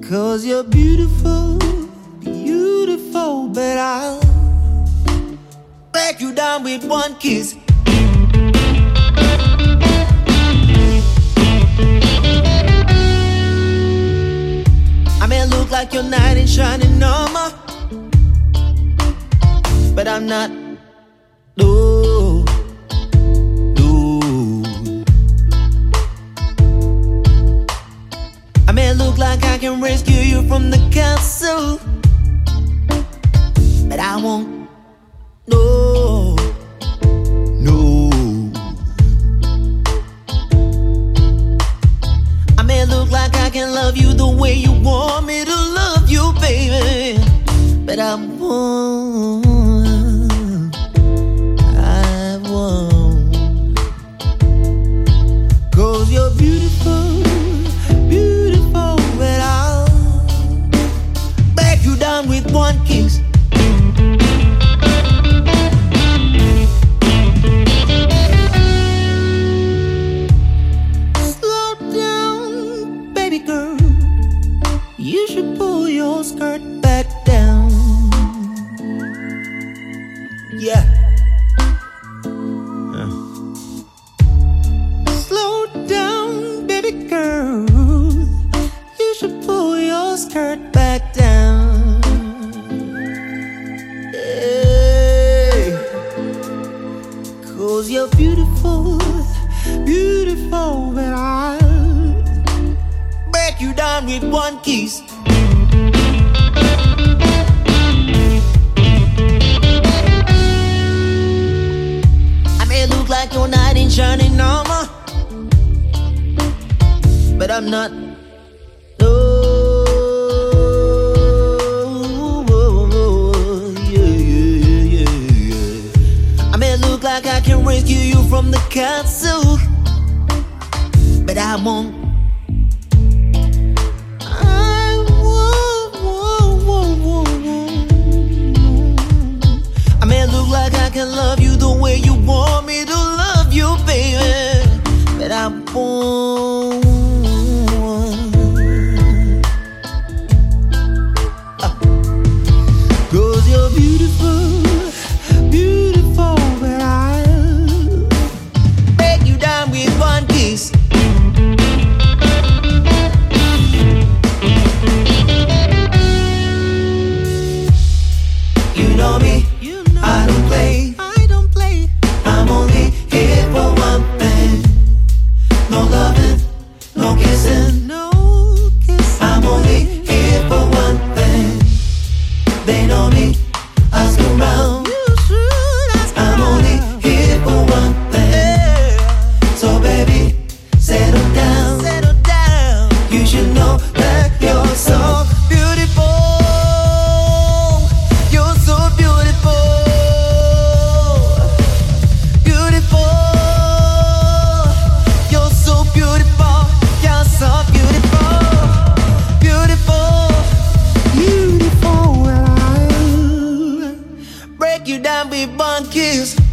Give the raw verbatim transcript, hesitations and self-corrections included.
'Cause you're beautiful, beautiful, but I'll break you down with one kiss. I may look like your knight in shining armor, but I'm not. No, no. I may look like I can rescue you from the castle, but I won't. No, no. I may look like I can love you the way you want me to love you, baby, but I won't. I won't. 'Cause you're beautiful, beautiful, but I'll break you down with one kiss. Slow down, baby girl. You should pull your skirt back down. Yeah. Uh. Slow down, baby girl. You should pull your skirt back down. Hey. 'Cause you're beautiful, beautiful, but I'll break you down with one kiss. I may look like your knight in shining armor, but I'm not. No, yeah, yeah, yeah, yeah. I may look like I can rescue you from the castle, but I won't. I won't, won't, won't, won't, won't. I may look like I can love you the way you want me to love you, baby, but I won't. Uh. 'Cause you're beautiful, beautiful, but I'll break you down with one kiss. You know me, you know I don't play, I don't play. I'm only here for one thing. No loving, no kissing, no kissing. I'm only here for one thing. They know me, ask around. You should ask around. I'm only here for one thing. Yeah. So baby, settle down, settle down. You should know that you're so beautiful. You're so beautiful, beautiful. You're so beautiful. You're so beautiful, beautiful, beautiful. And I'll break you down with one kiss.